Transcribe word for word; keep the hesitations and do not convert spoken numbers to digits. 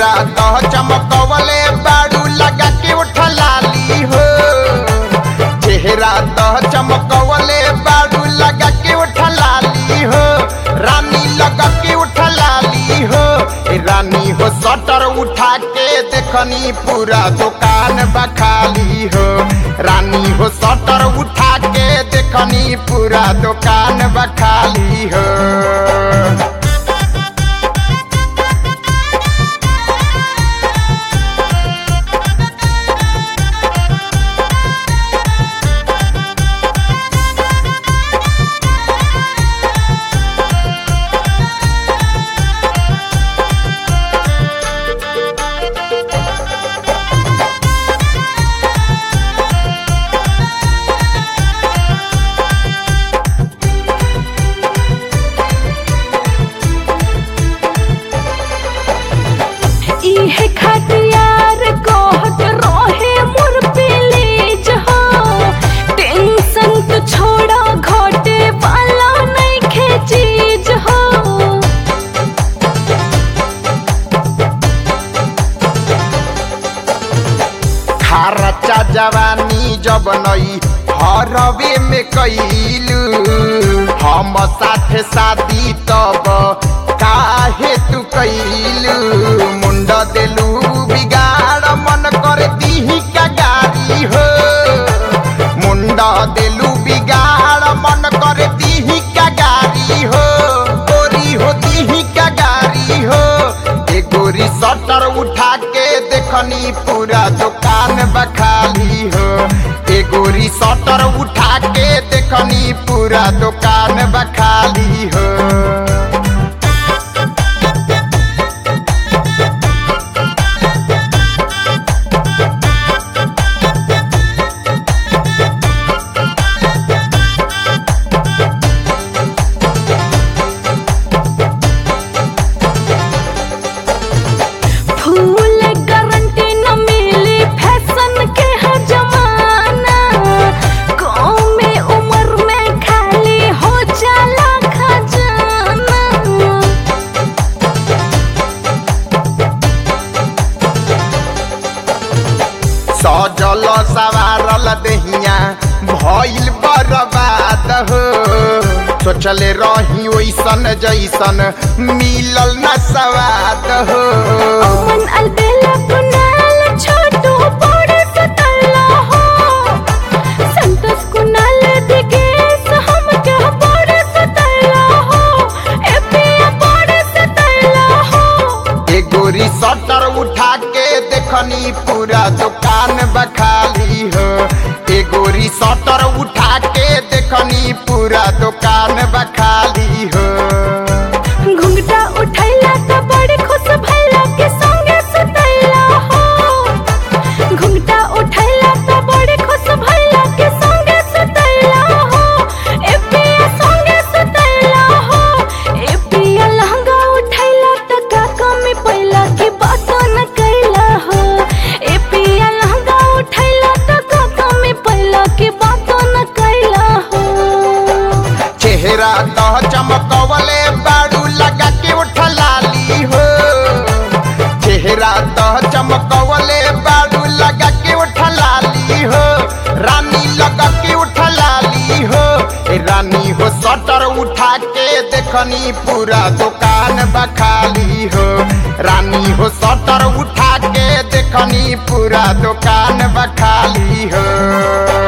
चेहरा तो चमकवले बाड़ू लगा के उठलाली हो। चेहरा तो चमकवले बाड़ू लगा के उठलाली हो। रानी लगा के उठलाली हो। ए रानी हो शटर उठा के देखनी पूरा दुकान बखाली हो। रानी हो शटर उठा के देखनी पूरा दुकान बखाली हो। इहे खटियार कहत रहे मोर पेलेज हो। टेंशन तो छोड़ा घटे वाला नइखे चीज हो। खर्चा जवानी जब नई हरवे में कइलू। हम साथे शादी तब काहे तू कइलू। मुंडा देलू बिगाड़ मन कर दीही का गारी हो। मुंडा देलू बिगाड़ मन कर दीही का गारी हो। गोरी हो दीही का गारी हो। ए गोरी शटर उठा के देखनी पूरा दुकान बखाली हो। ए गोरी शटर उठा के देखनी पूरा दुकान बखाली हो। फूल गारंटी न मिली फैशन के है जमाना। कम में उम्र में खाली हो जाला खजाना। सजल सवारल दहिया भइल बर्बाद हो। सोचले रही ओइसन जैसन मिलल न सवाद हो। अमन अलबेला कुनाल छोटू बड़े सतल्ला हो। संतोष कुनाल दिगेश हम के बड़े सतल्ला हो। एपिया बड़े सतल्ला हो। ए गोरी शटर उठा के देखनी पूरा दुकान बखाली हो। ए गोरी शटर उठा के देखनी पूरा दुकान बखाली हो। घुंघटा उठैला त बड़ी खुश भइला के संगे सुतैला हो। घुंघटा उठैला त बड़ी खुश भइला के संगे सुतैला हो। एपिया संगे सुतैला हो। एपिया लहंगा उठैला त का कमी पैला की बात न कैला हो। एपिया लहंगा उठैला त का कमी पैला की बात न कैला हो। चेहरा तो चमकवले बाड़ू लगा के उठलाली हो। चेहरा तो चमकवले बाड़ू लगा के उठलाली हो। रानी लगा के उठलाली हो। ए रानी हो शटर उठा के देखनी पूरा दुकान बखाली हो। रानी हो शटर उठा के देखनी पूरा दुकान बखाली हो।